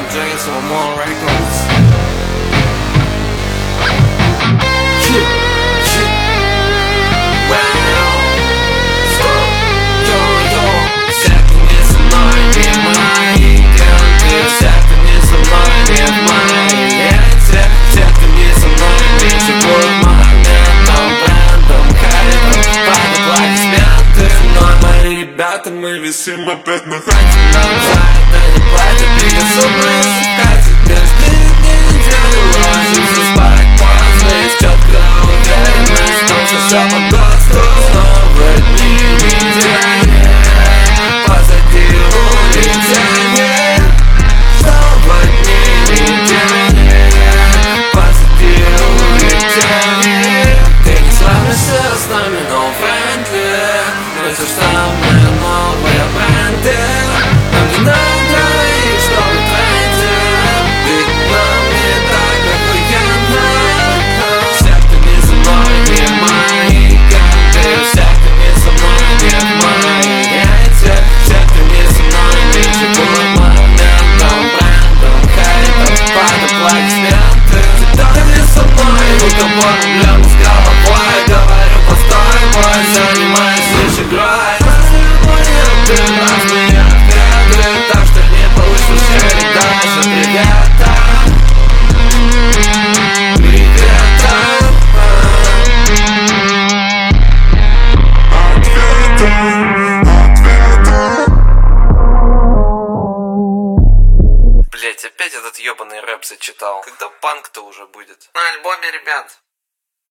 James or more records. Ребята, мы висим опять на хате. Нам за это не платят, безумные сукаты. Каждый день неделю ложимся спать поздно. Есть четкая уверенность, что все по ГОСТу. Снова дни недели, позади улетели. Снова дни недели, позади улетели. Ты не сравнишься с нами, no friendly. Мы все самые новые бренды. Нам не надо и что в тренде. Ведь нам не так охуенно. Все, кто не со мной, не мои канты. Все, кто не со мной, не мои яйца. Все, кто не со мной, не живут моментом, брендом, хейтом, падом, аплодисменты. Кто не со мной, у кого проблемы с головой. Говорю, постой, бой, занимаюсь лишь игрой. Так что не получишь даже привета. Блять, опять этот ебаный рэп зачитал. Когда панк-то уже будет? На альбоме, ребят.